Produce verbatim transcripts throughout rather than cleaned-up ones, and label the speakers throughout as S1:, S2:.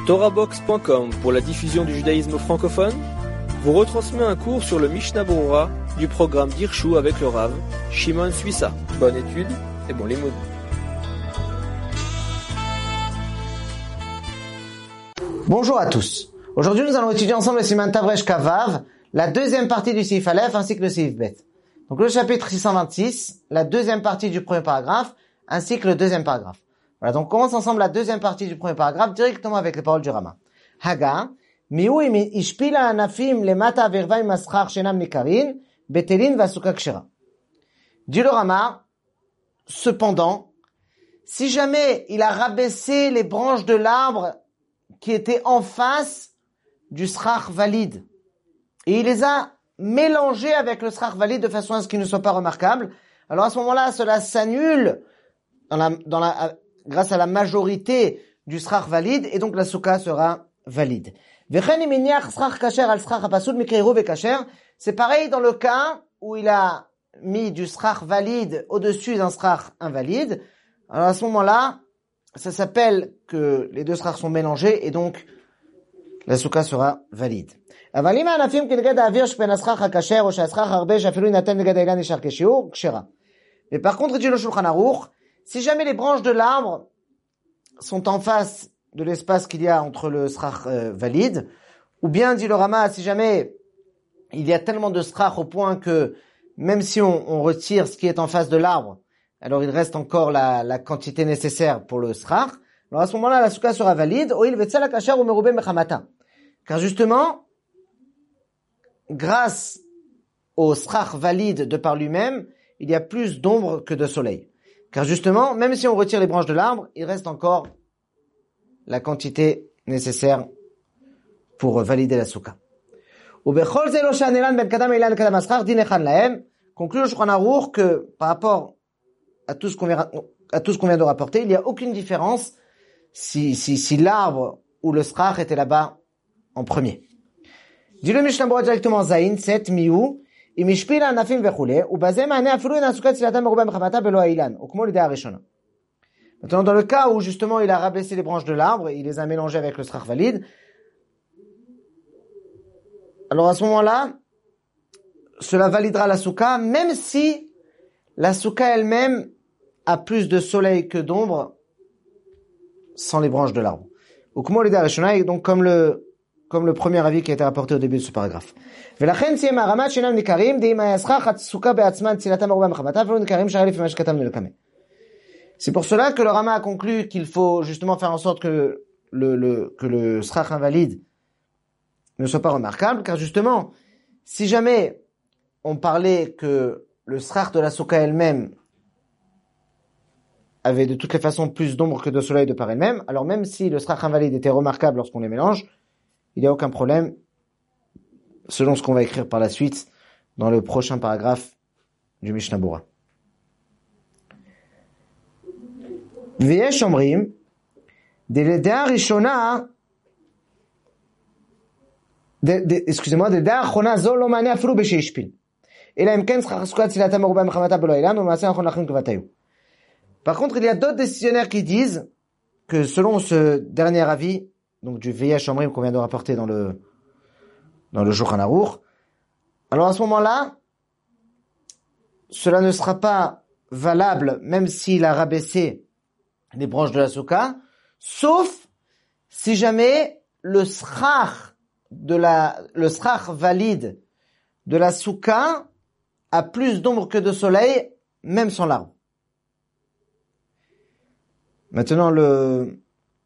S1: Torahbox point com pour la diffusion du judaïsme francophone vous retransmet un cours sur le Mishnah Berurah du programme d'Hirshu avec le Rav Shimon Suissa. Bonne étude et bon limoud.
S2: Bonjour à tous. Aujourd'hui, nous allons étudier ensemble le Siman Tavresh Kavav, la deuxième partie du Seif Aleph ainsi que le Seif Bet. Donc le chapitre six cent vingt-six, la deuxième partie du premier paragraphe ainsi que le deuxième paragraphe. Voilà, donc on commence ensemble la deuxième partie du premier paragraphe directement avec les paroles du Rama. Haga, miu ishpila anafim lemata verva imaschar shenam nikarin betelin vasuka kshera. Dit le Rama, cependant, si jamais il a rabaissé les branches de l'arbre qui étaient en face du srach valide et il les a mélangées avec le srach valide de façon à ce qu'ils ne soient pas remarquables, alors à ce moment-là, cela s'annule dans la, dans la, grâce à la majorité du srach valide, et donc la souka sera valide. C'est pareil dans le cas où il a mis du srach valide au-dessus d'un srach invalide. Alors à ce moment-là, ça s'appelle que les deux srach sont mélangés, et donc la souka sera valide. Mais par contre, dit le Shulchan Aruch, si jamais les branches de l'arbre sont en face de l'espace qu'il y a entre le srach euh, valide, ou bien, dit le Rama, si jamais il y a tellement de srach au point que même si on, on retire ce qui est en face de l'arbre, alors il reste encore la, la quantité nécessaire pour le srach, alors à ce moment-là, la souka sera valide, car justement, grâce au srach valide de par lui-même, il y a plus d'ombre que de soleil. Car justement, même si on retire les branches de l'arbre, il reste encore la quantité nécessaire pour valider la souka. Conclut le Shulchan Aruch que par rapport à tout ce qu'on vient, à tout ce qu'on vient de rapporter, il n'y a aucune différence si, si, si l'arbre ou le srach était là-bas en premier. Dit le Mishnah Berurah directement Zayin, sept, Miou, Imishpila anafim vechule, ובזה מענה אפילו אין הסוכה תפילתה מרובה מחמתה בלא האילן, או כמו l'idée הראשונה. Maintenant, dans le cas où justement il a rabaissé les branches de l'arbre, il les a mélangées avec le srach valide, alors à ce moment-là, cela validera la souka, même si la souka elle-même a plus de soleil que d'ombre sans les branches de l'arbre. Ou כמו l'idée הראשונה, et donc comme le comme le premier avis qui a été rapporté au début de ce paragraphe. C'est pour cela que le Rama a conclu qu'il faut justement faire en sorte que le, le, que le srach invalide ne soit pas remarquable, car justement, si jamais on parlait que le srach de la souka elle-même avait de toutes les façons plus d'ombre que de soleil de par elle-même, alors même si le srach invalide était remarquable lorsqu'on les mélange, il n'y a aucun problème, selon ce qu'on va écrire par la suite dans le prochain paragraphe du Mishnah Berurah. V'yesh omrim, d'ledea rishona, excusez-moi, d'ledea achona zo lo mane afilu b'sheishpil. Ela im ken tzrach souka tzilata meruba mechamata belo ilan, u'maaseh nachon lachim kevatayu. Par contre, il y a d'autres décisionnaires qui disent que selon ce dernier avis, donc du V'yesh omrim qu'on vient de rapporter dans le dans le Shulchan Aruch, alors à ce moment-là, cela ne sera pas valable même s'il a rabaissé les branches de la souka, sauf si jamais le srach de la le srach valide de la souka a plus d'ombre que de soleil, même sans l'arbre. Maintenant le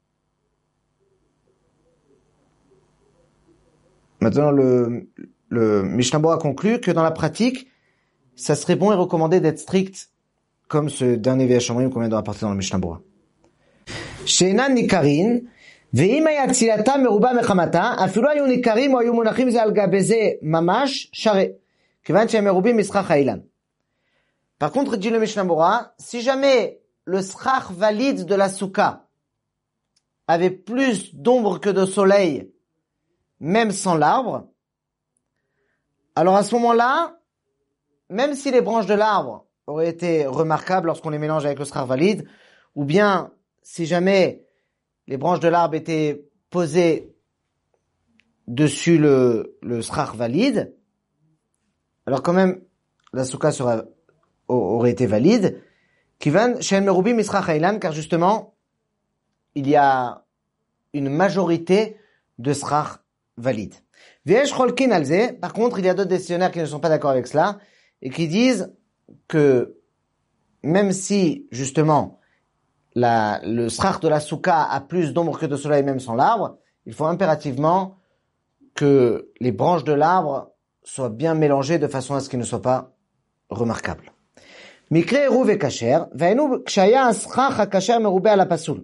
S2: Maintenant, le, le Mishnah Berurah conclut que dans la pratique, ça serait bon et recommandé d'être strict, comme ce dernier V'yesh omrim qu'on vient de rapporter dans le Mishnah Berurah. She'enan nikarin, ve'im haya tzilata meruba mechamata, afilu hayu nikarim ou hayu munachim ze al gabe ze mamash share, kivan she'em merubim misrach ha'ilan. Par contre, dit le Mishnah Berurah, si jamais le srach valide de la souka avait plus d'ombre que de soleil, même sans l'arbre, alors à ce moment-là, même si les branches de l'arbre auraient été remarquables lorsqu'on les mélange avec le srach valide, ou bien si jamais les branches de l'arbre étaient posé dessus le, le srach valide, alors quand même, la souka sera, aurait été valide, Kivan Shen Merubi Misrach Ailan, car justement, il y a une majorité de srach valides. V'yesh cholkin alze, par contre, il y a d'autres décisionnaires qui ne sont pas d'accord avec cela, et qui disent que, même si, justement, la, le srach de la souka a plus d'ombre que de soleil même sans l'arbre, il faut impérativement que les branches de l'arbre soient bien mélangées de façon à ce qu'ils ne soient pas remarquables. Mikre eruv et kasher, ve'enu kshaya asrach ha-kasher merubé ala pasoul.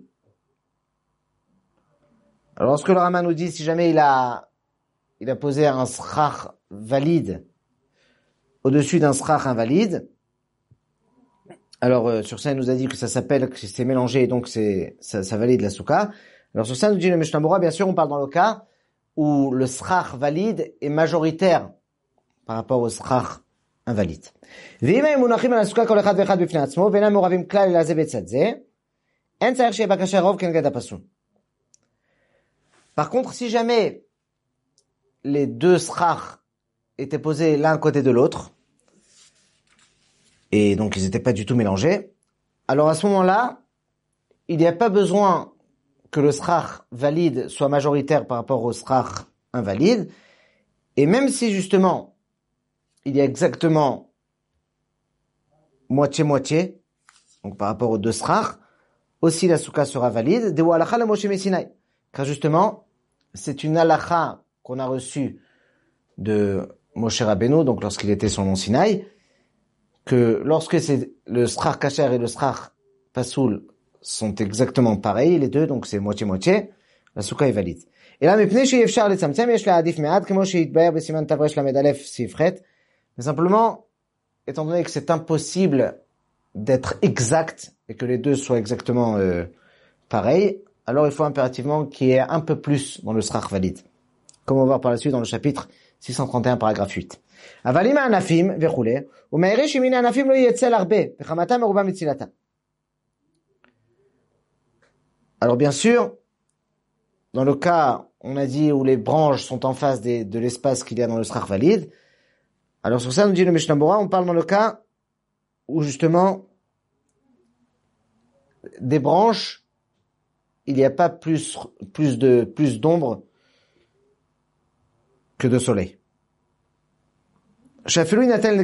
S2: Alors, lorsque le Rama nous dit, si jamais il a, il a posé un srach valide au-dessus d'un srach invalide, alors, euh, sur ça, il nous a dit que ça s'appelle, que c'est mélangé, et donc c'est, ça, ça valide la souka. Alors, sur ça, nous dit le Mishnah Berurah, bien sûr, on parle dans le cas où le srach valide est majoritaire par rapport au srach invalide. Par contre, si jamais les deux srach étaient posés l'un à côté de l'autre, et donc ils n'étaient pas du tout mélangés, alors à ce moment-là, il n'y a pas besoin que le srach valide soit majoritaire par rapport au srach invalide, et même si justement il y a exactement moitié-moitié, donc par rapport aux deux srach, aussi la souka sera valide, de halakha la Moshe Messinai, car justement c'est une halakha qu'on a reçue de Moshe Rabbeinu, donc lorsqu'il était sur le mont Sinaï, que lorsque c'est le srach kasher et le srach pasoul sont exactement pareils, les deux, donc c'est moitié-moitié, la souka est valide. Et là, mais simplement, étant donné que c'est impossible d'être exact et que les deux soient exactement euh, pareils, alors il faut impérativement qu'il y ait un peu plus dans le srach valide. Comme on va voir par la suite dans le chapitre six cent trente et un, paragraphe huit. Avalima anafim vechule, ou meirish imine anafim lo yetzel arbe, vechamata meruba mitzilata. Alors bien sûr, dans le cas, on a dit où les branches sont en face des, de l'espace qu'il y a dans le srach valide, alors sur ça, nous dit le Mishnah Berurah, on parle dans le cas où justement, des branches, il n'y a pas plus, plus de, plus d'ombre que de soleil. Donc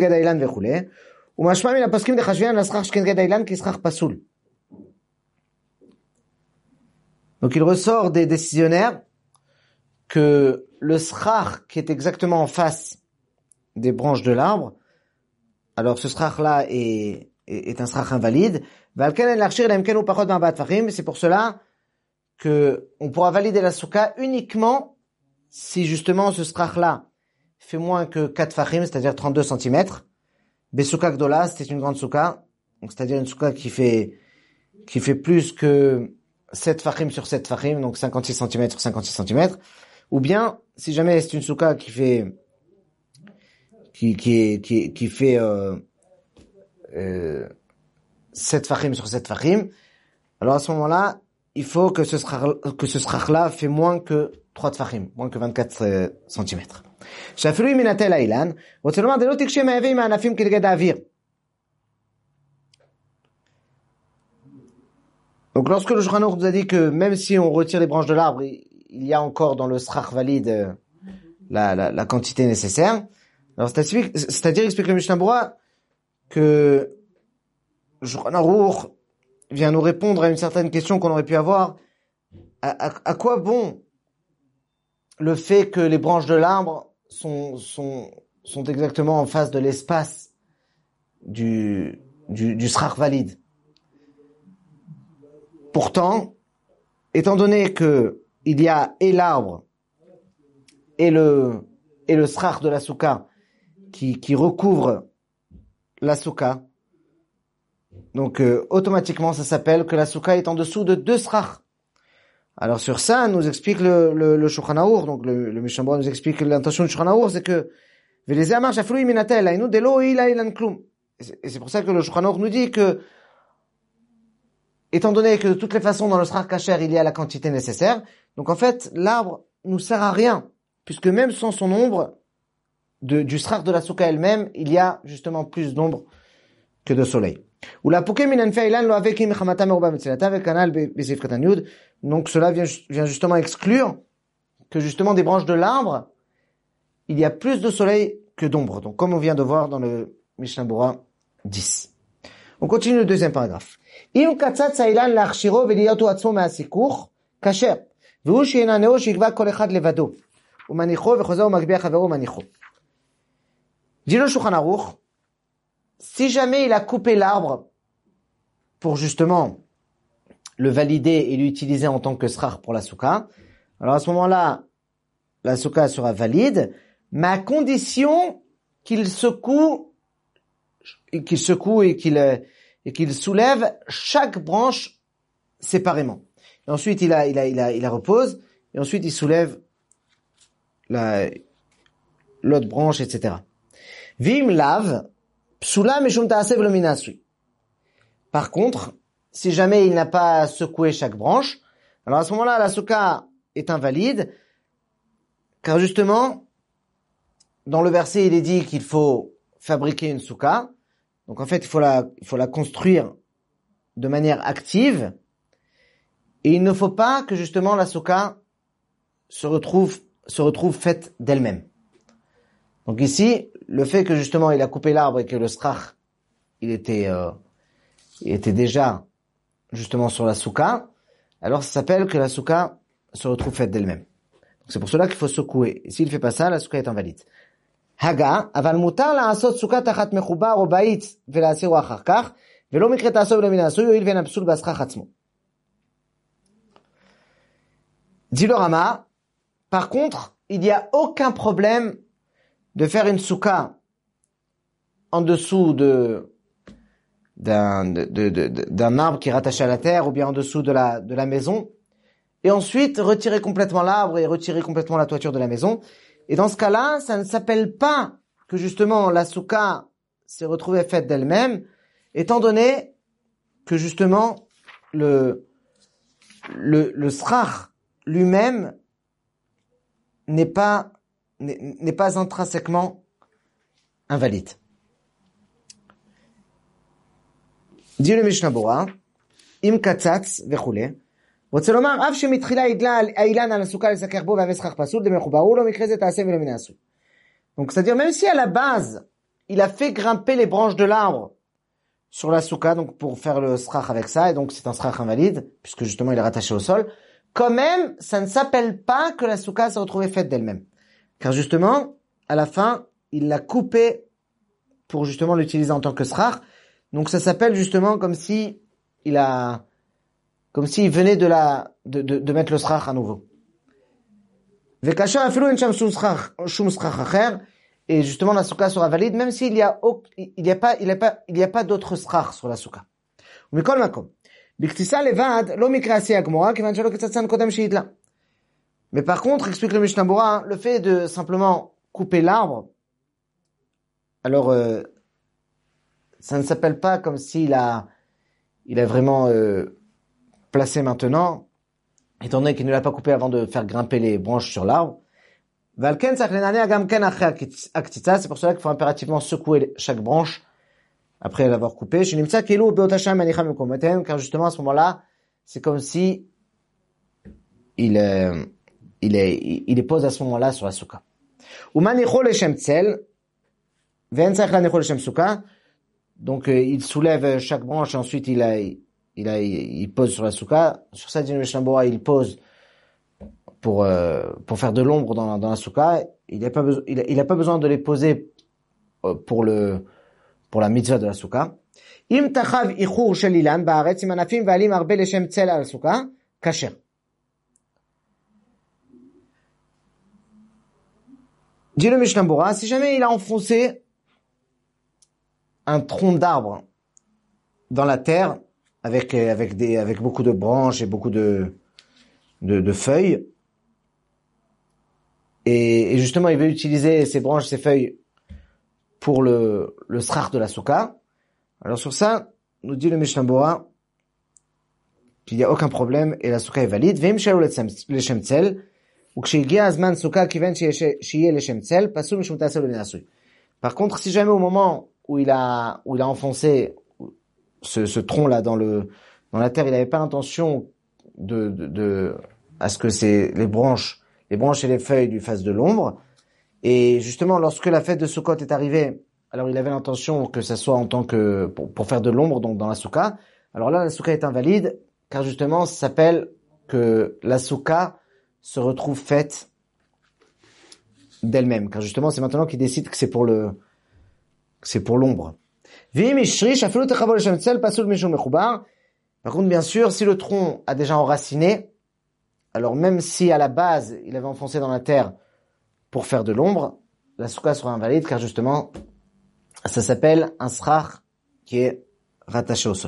S2: il ressort des décisionnaires que le srach qui est exactement en face des branches de l'arbre, alors ce srach-là est, est, est un srach invalide. C'est pour cela que on pourra valider la souka uniquement si justement ce srach-là fait moins que quatre fachim, c'est-à-dire trente-deux centimètres. Besouka gdola, c'était une grande souka, donc c'est-à-dire une souka qui fait qui fait plus que sept fachim sur sept fachim, donc cinquante-six centimètres sur cinquante-six centimètres. Ou bien, si jamais c'est une souka qui fait qui qui qui qui fait euh, euh, sept fachim sur sept fachim, alors à ce moment-là, il faut que ce srach, que ce srach-là fait moins que trois tfachim, moins que vingt-quatre euh, centimètres. Shafirui minatel ailan, autrement de l'autre que m'avait ma anafim qui regarde avir. Donc lorsque le Shulchan Aruch nous a dit que même si on retire les branches de l'arbre, il y a encore dans le srach valide euh, la, la, la quantité nécessaire. Alors c'est-à-dire, c'est-à-dire explique le Mishnah Berurah que le Shulchan Aruch vient nous répondre à une certaine question qu'on aurait pu avoir. À, à, à quoi bon le fait que les branches de l'arbre sont, sont, sont exactement en face de l'espace du, du, du srach valide? Pourtant, étant donné que il y a et l'arbre et le, et le srach de la souka qui, qui recouvre la souka, donc euh, automatiquement ça s'appelle que la souka est en dessous de deux srach. Alors sur ça, nous explique le, le, le Shulchan Aruch, donc le, le Mishnah Berurah nous explique que l'intention du Shulchan Aruch, c'est que et c'est pour ça que le Shulchan Aruch nous dit que, étant donné que de toutes les façons dans le srach kasher il y a la quantité nécessaire, Donc en fait, l'arbre nous sert à rien, puisque même sans son ombre, de, du srach de la souka elle-même, il y a justement plus d'ombre que de soleil. Donc cela vient, vient justement exclure que justement des branches de l'arbre, il y a plus de soleil que d'ombre. Donc comme on vient de voir dans le Mishnah Berurah dix. On continue le deuxième paragraphe. Im katzatz ha'ilan la'achshiro ve'liyotu atzmo ma'asikuch kasher ve'hu she'inaneo shikva kol echad levado u'manicho ve'chozer u'magbiach havero u'manicho. Dit le Shulchan Aruch, si jamais il a coupé l'arbre pour justement le valider et l'utiliser en tant que srach pour la souka, alors à ce moment-là, la souka sera valide, mais à condition qu'il secoue, qu'il secoue et qu'il, et qu'il soulève chaque branche séparément. Et ensuite, il a, il a, il a, il la repose, et ensuite il soulève la, l'autre branche, et cetera. Vim lave, psula meshum ta'aseh v'lo min ha'asui. Par contre, si jamais il n'a pas secoué chaque branche, alors à ce moment-là, la souka est invalide, car justement, dans le verset, il est dit qu'il faut fabriquer une souka. Donc en fait, il faut la, il faut la construire de manière active, et il ne faut pas que justement la souka se retrouve, se retrouve faite d'elle-même. Donc ici, le fait que justement il a coupé l'arbre et que le srach, il était, euh, il était déjà justement sur la souka, alors ça s'appelle que la souka se retrouve faite d'elle-même. Donc c'est pour cela qu'il faut secouer. Et s'il ne fait pas ça, la souka est invalide. Haga, aval mutar la'asot souka tachat mechubar o ba'it ve'la'asiru achar kach ve'lo mikre ta'asov v'lo min ha'asui yo'il ve'en ha'psul b'asrach atzmo. Dit le Rama, par contre, il n'y a aucun problème de faire une souka en dessous de d'un de, de, de, d'un arbre qui est rattaché à la terre ou bien en dessous de la de la maison et ensuite retirer complètement l'arbre et retirer complètement la toiture de la maison. Et dans ce cas-là, ça ne s'appelle pas que justement la souka s'est retrouvée faite d'elle-même, étant donné que justement le le le srach lui-même n'est pas n'est, n'est pas intrinsèquement invalide. Dit le Mishnah Berurah, im katzatz vechule, רוצה לומר, אף שמתחילה ידלה האילן על הסוכה לסכך בו והווה סכך פסול, דמחובר הוא לא מקרה זה תעשה ולא מן העשוי. Donc c'est-à-dire même si à la base il a fait grimper les branches de l'arbre sur la souka, donc pour faire le srach avec ça, et donc c'est un srach invalide puisque justement il est rattaché au sol, quand même ça ne s'appelle pas que la souka s'est retrouvée faite d'elle-même, car justement à la fin il l'a coupé pour justement l'utiliser en tant que srach. Donc ça s'appelle justement comme si il a comme s'il venait de la de de, de mettre le srach à nouveau. Et justement la souka sera valide même s'il y a il y a pas il y a pas il y a pas d'autre srach sur la souka. Mais par contre, explique le Mishnah Berurah, le fait de simplement couper l'arbre, alors euh, ça ne s'appelle pas comme s'il a il a vraiment euh, placé maintenant, étant donné qu'il ne l'a pas coupé avant de faire grimper les branches sur l'arbre. C'est pour cela qu'il faut impérativement secouer chaque branche après l'avoir coupé. Car justement à ce moment-là, c'est comme si il euh, il est il est pose à ce moment-là sur la souka. Donc euh, il soulève chaque branche et ensuite il a il a il pose sur la souka. Sur ça, dit le Mishnah Berurah, il pose pour euh, pour faire de l'ombre dans dans la souka. Il n'a pas besoin il a, il a pas besoin de les poser pour le pour la mitzvah de la souka. Im tachav ichur shel ilan ba'aretz im anafim v'alim arbe leshem tzel al souka kasher. Dit le Mishnah Berurah, si jamais il a enfoncé un tronc d'arbre dans la terre avec avec des avec beaucoup de branches et beaucoup de de, de feuilles et, et justement il veut utiliser ces branches, ces feuilles pour le le srach de la souka. Alors sur ça, nous dit le Mishnah Berurah qu'il n'y a aucun problème et la souka est valide. Veim shelo leshem tzel, ou kshehigia azman souka kiven sheyeh leshem tzel, pasul mishum ta'aseh lo nenasui. Par contre, si jamais au moment où il a, où il a enfoncé ce, ce tronc-là dans le, dans la terre, il n'avait pas l'intention de, de, de, à ce que c'est les branches, les branches et les feuilles lui fassent de l'ombre. Et justement, lorsque la fête de Sukkot est arrivée, alors il avait l'intention que ça soit en tant que, pour, pour faire de l'ombre, donc dans la souka. Alors là, la souka est invalide, car justement, ça s'appelle que la souka se retrouve faite d'elle-même, car justement, c'est maintenant qu'il décide que c'est pour le, que c'est pour l'ombre. Par contre, bien sûr, si le tronc a déjà enraciné, alors même si à la base, il avait enfoncé dans la terre pour faire de l'ombre, la souka sera invalide, car justement, ça s'appelle un srach qui est rattaché au sol.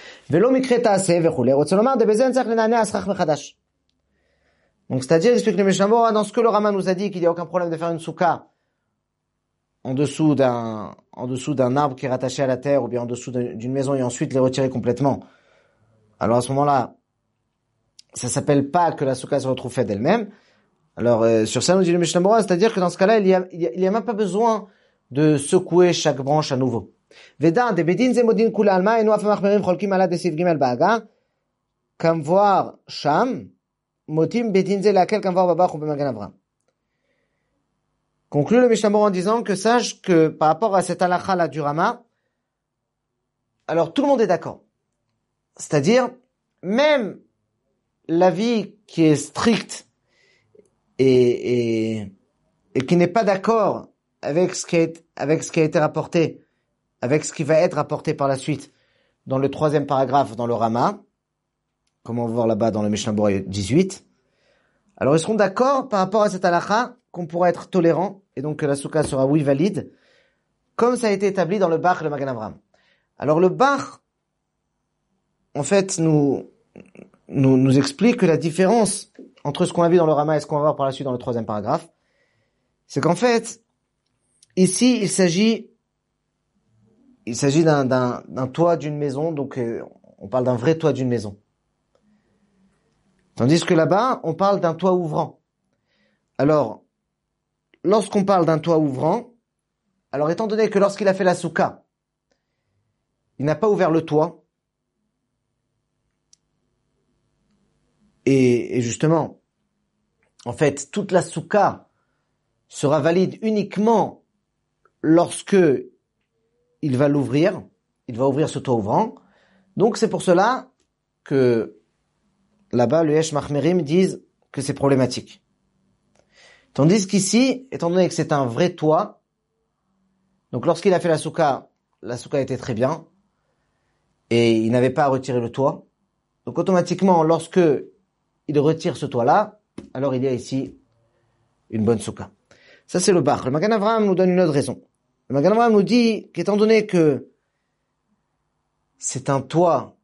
S2: Donc, c'est-à-dire, explique le Mishnah Berurah, dans ce que le Rama nous a dit qu'il n'y a aucun problème de faire une souka en dessous d'un, en dessous d'un arbre qui est rattaché à la terre, ou bien en dessous d'une maison et ensuite les retirer complètement. Alors, à ce moment-là, ça s'appelle pas que la souka se retrouve faite d'elle-même. Alors, euh, sur ça, nous dit le Mishnah Berurah, c'est-à-dire que dans ce cas-là, il y a, il y a, il y a même pas besoin de secouer chaque branche à nouveau. Veda, de bedin zemodin kula alma, et nous afam achmerim cholkim ala de sif gimel ba'aga, kam voir sham, motim bedin ze laquelle kam voir babach ou b'magan avram. Conclut le Mishnah Berurah en disant que sache que par rapport à cette halakha là du Rama, alors tout le monde est d'accord. C'est-à-dire, même l'avis qui est strict et, et, et qui n'est pas d'accord avec ce qui a été, avec ce qui a été rapporté, avec ce qui va être rapporté par la suite dans le troisième paragraphe dans le Rama, comme on va voir là-bas dans le Mishnah Berurah dix-huit. Alors ils seront d'accord par rapport à cette halakha qu'on pourra être tolérant et donc que la souka sera oui valide, comme ça a été établi dans le Bach et le Magan Avram. Alors le Bach, en fait, nous, nous, nous explique que la différence entre ce qu'on a vu dans le Rama et ce qu'on va voir par la suite dans le troisième paragraphe, c'est qu'en fait, ici, il s'agit, il s'agit d'un, d'un, d'un toit d'une maison, donc euh, on parle d'un vrai toit d'une maison. Tandis que là-bas, on parle d'un toit ouvrant. Alors, lorsqu'on parle d'un toit ouvrant, alors étant donné que lorsqu'il a fait la souka, il n'a pas ouvert le toit, et, et justement, en fait, toute la souka sera valide uniquement lorsque il va l'ouvrir, il va ouvrir ce toit ouvrant. Donc c'est pour cela que là-bas, le Yesh Machmerim disent que c'est problématique. Tandis qu'ici, étant donné que c'est un vrai toit, donc lorsqu'il a fait la souka, la souka était très bien, et il n'avait pas à retirer le toit. Donc automatiquement, lorsque il retire ce toit-là, alors il y a ici une bonne souka. Ça c'est le Bach. Le Magan Avram nous donne une autre raison. Le Magan Avram nous dit qu'étant donné que c'est un toit,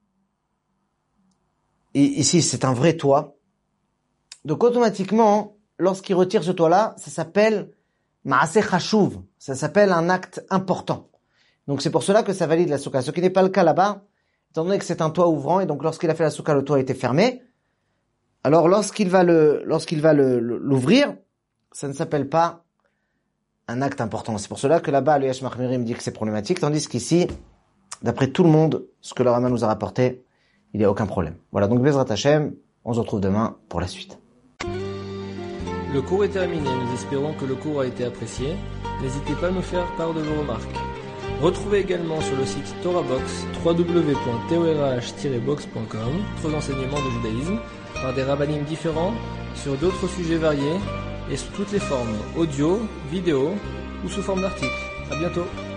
S2: et ici c'est un vrai toit, donc automatiquement, lorsqu'il retire ce toit-là, ça s'appelle Ma'aseh Chashuv, ça s'appelle un acte important. Donc c'est pour cela que ça valide la souka. Ce qui n'est pas le cas là-bas, étant donné que c'est un toit ouvrant, et donc lorsqu'il a fait la souka, le toit était fermé, alors lorsqu'il va le, lorsqu'il va le, l'ouvrir, ça ne s'appelle pas un acte important. C'est pour cela que là-bas, le Yesh Machmerim dit que c'est problématique, tandis qu'ici, d'après tout le monde, ce que le Rama nous a rapporté, il n'y a aucun problème. Voilà, donc Bezrat Hashem, on se retrouve demain pour la suite.
S1: Le cours est terminé, nous espérons que le cours a été apprécié. N'hésitez pas à nous faire part de vos remarques. Retrouvez également sur le site TorahBox, w w w point torah tiret box point com, d'autres enseignements de judaïsme, par des rabbanim différents, sur d'autres sujets variés, et sous toutes les formes, audio, vidéo ou sous forme d'articles. À bientôt.